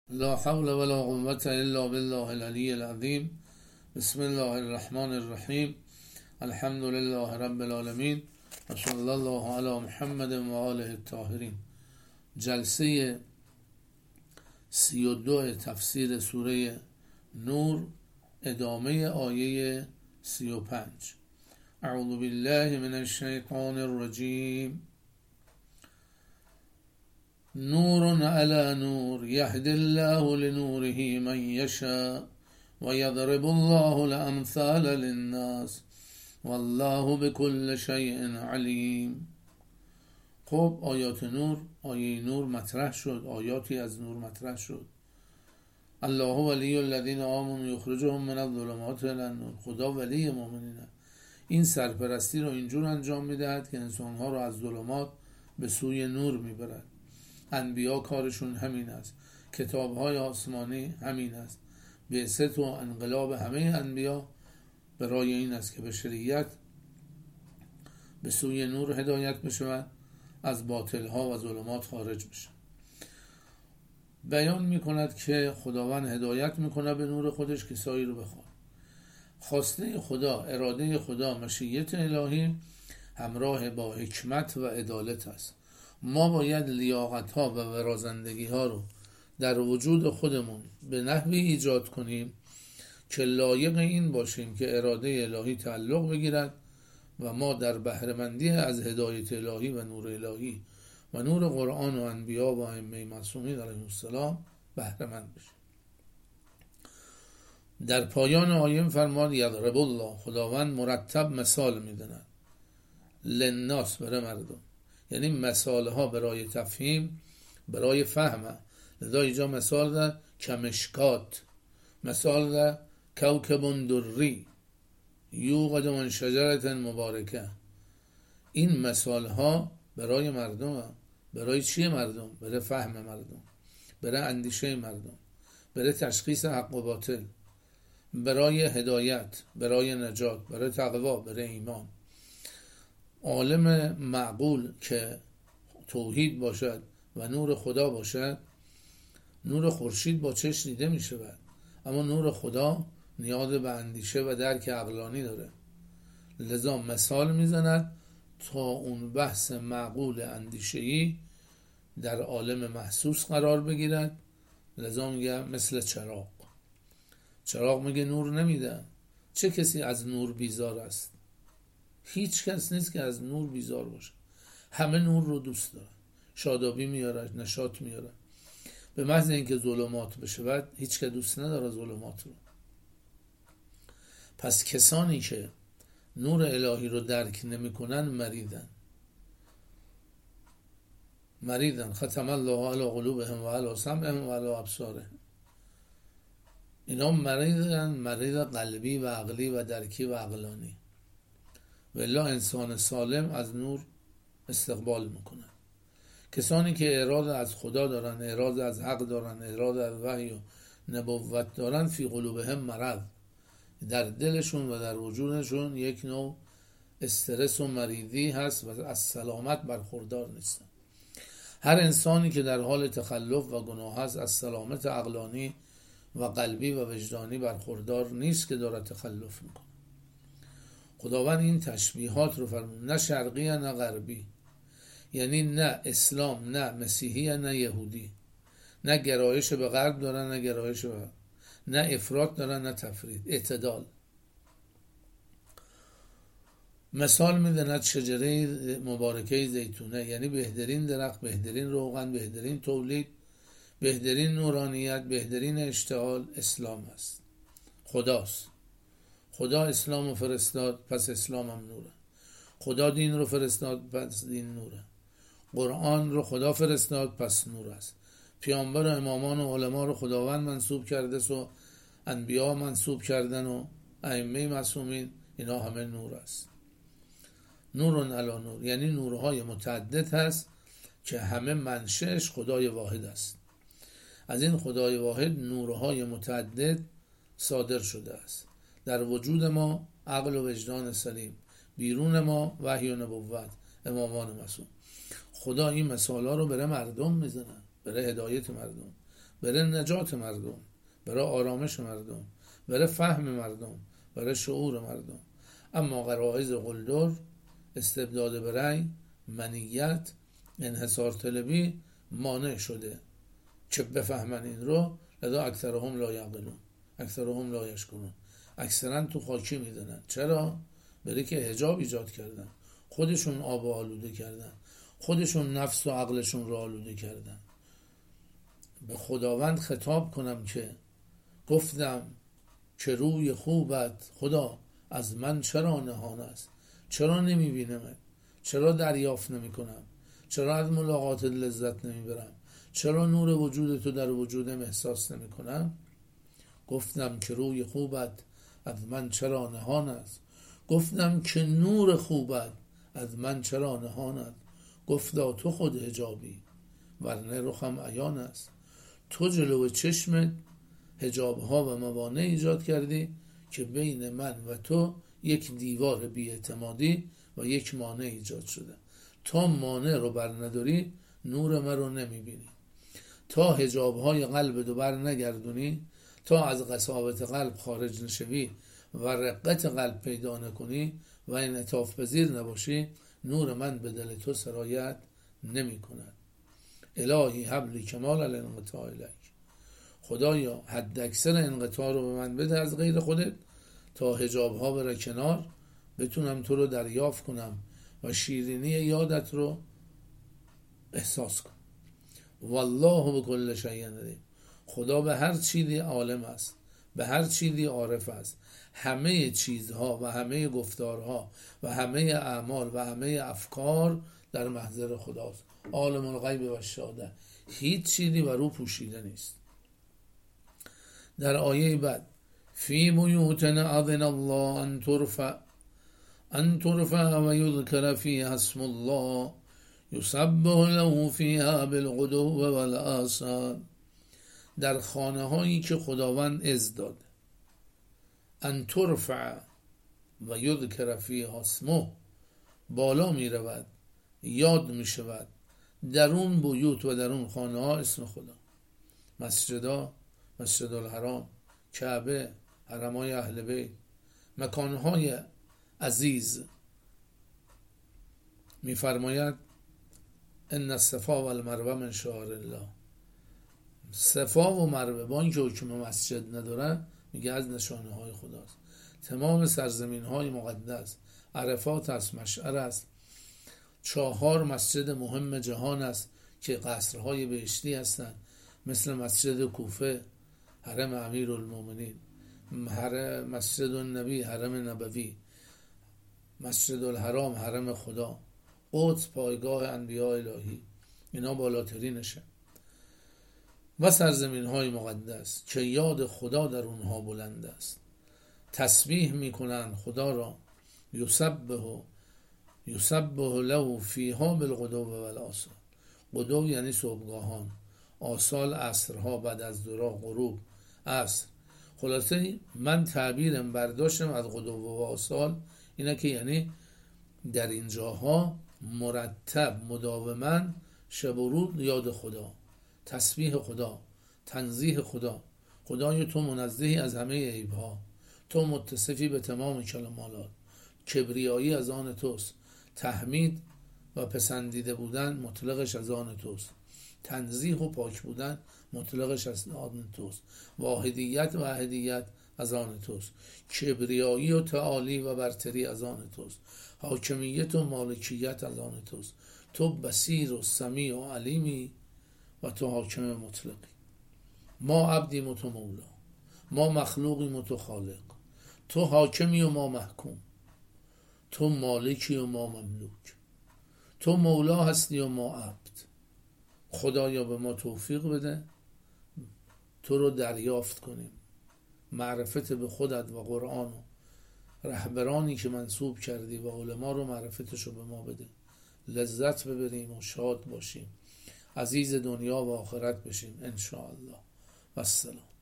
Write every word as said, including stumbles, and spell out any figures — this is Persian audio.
لا حول ولا قوة الا بالله العلی العظیم. بسم الله الرحمن الرحیم. الحمد لله رب العالمین و صلی الله علی محمد و آله الطاهرین. جلسه سی و دو تفسیر سوره نور، ادامه آیه سی و پنج. اعوذ بالله من الشیطان الرجیم. نور علی نور یهدی الله لنوره من یشاء و یضرب الله الامثال للناس والله بكل شیء علیم. خب آیات نور، آیه نور مطرح شد، آیاتی از نور مطرح شد. الله ولی الذین آمنوا یخرجهم من الظلمات الی النور. خدا ولی مؤمنینه. این سرپرستی رو اینجور انجام میدهد که انسانها رو از ظلمات به سوی نور میبرد. انبیا کارشون همین است، کتابهای آسمانی همین است. بعثت و انقلاب همه انبیا برای این است که بشریت به سوی نور هدایت بشه، از باطلها و ظلمات خارج بشه. بیان میکند که خداوند هدایت میکنه به نور خودش کسایی رو بخواد. خواسته خدا، اراده خدا، مشیت الهی همراه با حکمت و عدالت است. ما باید لیاقت ها و ورازندگی ها رو در وجود خودمون به نحوی ایجاد کنیم که لایق این باشیم که اراده الهی تعلق بگیرد و ما در بهره‌مندی از هدایت الهی و نور الهی و نور قرآن و انبیا و ائمه معصومین علیهم السلام بهره‌مند بشیم. در پایان آیه فرماد یضرب الله، خداوند مرتب مثال میدهد للناس، برای مردم، یعنی مثال ها برای تفهیم، برای فهم. لذا اینجا مثال ده کمشکات، مثال ده کوکب دری یوقد من شجرة مبارکه. این مثال ها برای مردم هم. برای چیه مردم؟ برای فهم مردم، برای اندیشه مردم، برای تشخیص حق و باطل، برای هدایت، برای نجات، برای تقوا، برای ایمان. عالم معقول که توحید باشد و نور خدا باشد، نور خورشید با چشم دیده می شود، اما نور خدا نیاز به اندیشه و درک عقلانی داره. لذا مثال می زند تا اون بحث معقول اندیشه‌ای در عالم محسوس قرار بگیرد. لذا میگه مثل چراغ. چراغ میگه نور نمیده. چه کسی از نور بیزار است؟ هیچ کس نیست که از نور بیزار باشه. همه نور رو دوست دارن، شادابی میاره، نشاط میاره. به محض اینکه ظلمات بشه، هیچ که دوست نداره ظلمات رو. پس کسانی که نور الهی رو درک نمیکنن مریدن. مریدن. ختم الله علی قلوبهم و علی سمعهم و علی ابصارهم. اینا مریدن، مرید قلبی و عقلی و درکی و عقلانی. والله انسان سالم از نور استقبال میکنه. کسانی که اعراض از خدا دارن، اعراض از حق دارن، اعراض از وحی و نبوت دارن، فی قلوبهم مرض، در دلشون و در وجودشون یک نوع استرس و مریضی هست و از سلامت برخوردار نیستن. هر انسانی که در حال تخلف و گناه هست از سلامت عقلانی و قلبی و وجدانی برخوردار نیست که داره تخلف میکنه. خداوند این تشبیهات رو فرمود، نه شرقی نه غربی، یعنی نه اسلام نه مسیحی نه یهودی، نه گرایش به غرب دارن نه گرایش به، نه افراط دارن نه تفرید، اعتدال. مثال میدهد شجره مبارکه زیتونه، یعنی بهترین درخت، بهترین روغن، بهترین تولید، بهترین نورانیت، بهترین اشتعال اسلام است. خداست. خدا اسلام رو فرستاد، پس اسلام هم نوره. خدا دین رو فرستاد، پس دین نوره. قرآن رو خدا فرستاد، پس نور است. پیامبر و امامان و علما رو خداوند منصوب کرده و انبیا منصوب کردن و ائمه معصومین، اینا همه نور است. نورن علی نور، یعنی نورهای متعدد هست که همه منشأش خدای واحد است. از این خدای واحد نورهای متعدد صادر شده است. در وجود ما عقل و وجدان سلیم، بیرون ما وحی و نبوت، امامان معصوم. خدا این مثالا رو برای مردم میزنه، برای هدایت مردم، برای نجات مردم، برای آرامش مردم، برای فهم مردم، برای شعور مردم. اما غرایز قلدر، استبداد به رأی، منیت، انحصار طلبی مانع شده که بفهمن این رو. لذا اکثرهم لا یعقلون، اکثرهم لا یشکرون. اکثرا تو خاکی میدونن. چرا؟ برای که حجاب ایجاد کردن، خودشون آب و آلوده کردن، خودشون نفس و عقلشون رو آلوده کردن. به خداوند خطاب کنم که گفتم که روی خوبت خدا از من چرا نهان است؟ چرا نمیبینم؟ چرا دریافت نمی کنم؟ چرا از ملاقات لذت نمیبرم؟ چرا نور وجود تو در وجودم احساس نمی کنم؟ گفتم که روی خوبت از من چرا نهان است؟ گفتم که نور خوبت از من چرا نهان است؟ گفتا تو خود حجابی ورنه رخم عیان است. تو جلو چشمت حجاب ها و موانع ایجاد کردی که بین من و تو یک دیوار بی‌اعتمادی و یک مانع ایجاد شده. تا مانع رو بر نداری نور من رو نمیبینی. تا حجاب های قلب رو بر نگردونی، تا از قساوت قلب خارج نشوی و رقت قلب پیدا نکنی و انعطاف پذیر نباشی، نور من به دل تو سرایت نمی کند. الهی حبلی کمال الانقطاع الیک. خدایا حد اکثر انقطاع رو به من بده از غیر خودت، تا حجاب ها بره کنار، بتونم تو رو دریافت کنم و شیرینی یادت رو احساس کنم. والله بكل شیء علیم. خدا به هر چیزی عالم است، به هر چیزی عارف است. همه چیزها و همه گفتارها و همه اعمال و همه افکار در محضر خداست. عالم الغیب و الشهاده. هیچ چیزی بر او پوشیده نیست. در آیه بعد فی بیوت اذن الله ان ترفع ان ترفع و یذکر فیها اسم الله یسبح له فیها بالغدو والآصال. در خانه هایی که خداوند اذن داد ان ترفع و یذکر فیها اسمه، بالا می رود، یاد می شود در اون بیوت و در اون خانه ها اسم خدا. مسجدها، مسجد الحرام، کعبه، حرمای اهل بیت، مکانهای عزیز. می فرماید ان الصفا و المروه من شعائر الله. صفا و مروه با اینکه حکم مسجد نداره، میگه از نشانه های خداست. تمام سرزمین های مقدس، عرفات است، مشعر است، چهار مسجد مهم جهان است که قصرهای بهشتی هستند، مثل مسجد کوفه حرم امیرالمومنین، حرم مسجد النبی حرم نبوی، مسجد الحرام حرم خدا، قدس پایگاه انبیاء الهی، اینا بالاترینشه. و سرزمین های مقدس که یاد خدا در اونها بلند است، تسبیح میکنن خدا را. یسبح یسبح له فیها بالغدو والآصال. غدو یعنی صبحگاهان، آصال عصرها، بعد از ظهر، غروب، عصر. خلاصه من تعبیرم برداشتم از غدو و آصال اینه که یعنی در این جاها مرتب مداوما شب و روز یاد خدا، تسبیح خدا، تنزیه خدا. خدای تو منزهی از همه عیبها، تو متصفی به تمام کمالات، کبریایی از آن توست، تحمید و پسندیده بودن مطلقش از آن توست، تنزیه و پاک بودن مطلقش از آن توست، واحدیت و احدیت از آن توست، کبریایی و تعالی و برتری از آن توست، حاکمیت و مالکیت از آن توست. تو بصیر و سمیع و علیمی و تو حاکم مطلقی. ما عبدیم و تو مولا، ما مخلوقیم و تو خالق. تو حاکمی و ما محکوم، تو مالکی و ما مملوک، تو مولا هستی و ما عبد. خدایا به ما توفیق بده تو رو دریافت کنیم، معرفت به خودت و قرآن و رهبرانی که منصوب کردی و علما رو معرفتش رو به ما بده، لذت ببریم و شاد باشیم، عزیز دنیا و آخرت بشیم ان شاء الله. و السلام.